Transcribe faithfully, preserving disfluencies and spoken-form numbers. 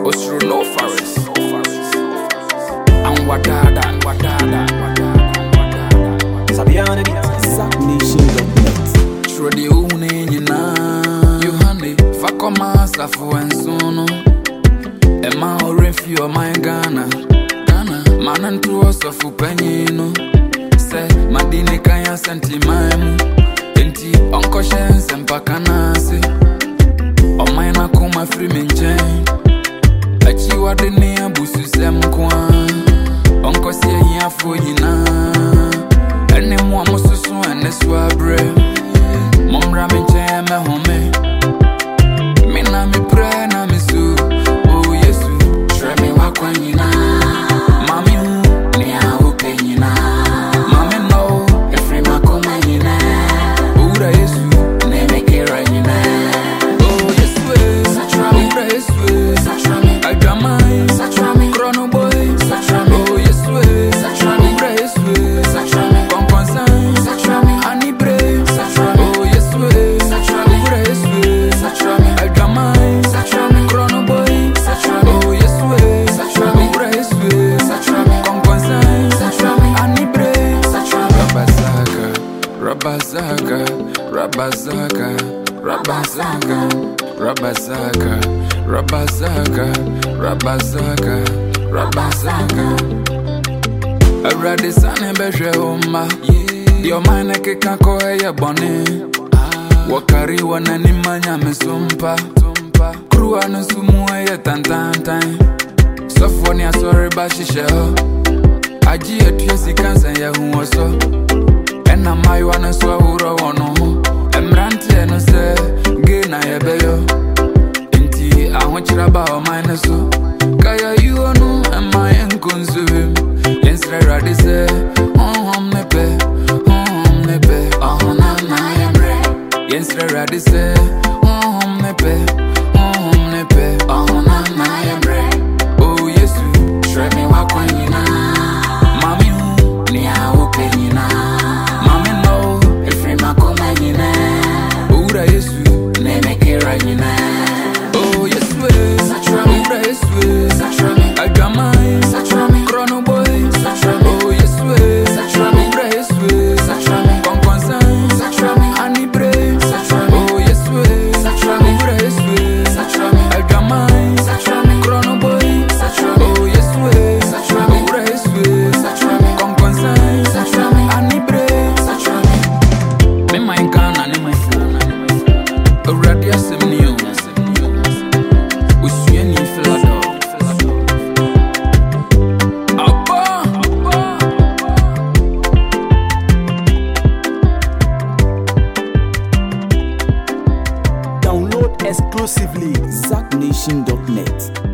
Osro no Faris. And wadada, wadada, wadada. Sabiana Zack Nation dot net. Trodi une nyina. Yohane, fakoma safu ensono. Emma orefi o my Ghana. Ghana, manantu osofu penyino. Se, madine kaya senti maimu. Enti, onko shense mpaka nasi. O maina kuma free menjen. Achi wadene abusu semkwa. Onko siye hiafo yina. Ene mwa mususu ene swabre. Momra menjen me home. Mina mi pre na mi su. Oh Yesu, shre mi wakwa yina. Mami hu, ni a upe yina. Mami no, efri makoma yina. Ura Yesu, ne me kera yina. Oh Yesu, satrami. Ura Yesu, satrami. Ajamai, satrami. Chrono boy, satrami. Oh Yesu, satrami. Ura Yesu, satrami. Konkonsan, satrami. Anibre, satrami. Oh Yesu, satrami. Ura Yesu, satrami. Ajamai, satrami. Chrono boy, satrami. Oh Yesu, satrami. Ura Yesu, satrami. Konkonsan, satrami. Anibre, satrami. Rabazaka, Rabazaka, Rabazaka, Rabazaka, Rabazaka, Rabazaka, Rabazaka, Rabazaka. Already sunny beshe oma. Your mind like a kako ya bone. Wakari wana ni manya mesumpa. Krua no sumu ya tantantan. Sofonia sorry bashisha. Aji etu si kansa ya huoso. Ena mai wana swa uro wono. Emrante no se ge na yebeyo. Inti ahonchira ba o mine so. Kaya you onu ema enkunzu. Yensre radi se on hom nepe, on hom nepe, on na na yemre. Yensre radi se on hom nepe, on hom nepe, on na na yemre. Oh Yesu, shre mi wakwa yina. Mami hu, ni a upe yina. Mami no, efri makoma yina. Ura Yesu, ne me kera yina. Oh Yesu, satrami. Ura Yesu, satrami. Ajamai, satrami. Chrono boy, satrami. Oh Yesu, satrami. Ura Yesu, satrami. Konkonsan, satrami. Anibre, satrami. Oh Yesu, satrami. Ura Yesu, satrami. Ajamai, satrami. Chrono boy, satrami. Oh Yesu, satrami. Ura Yesu, satrami. Konkonsan, satrami. Anibre, satrami. Me my Ghana, ne my phone. Already asem new. Usuye ni filado. Abba, Download exclusively Zack Nation dot net.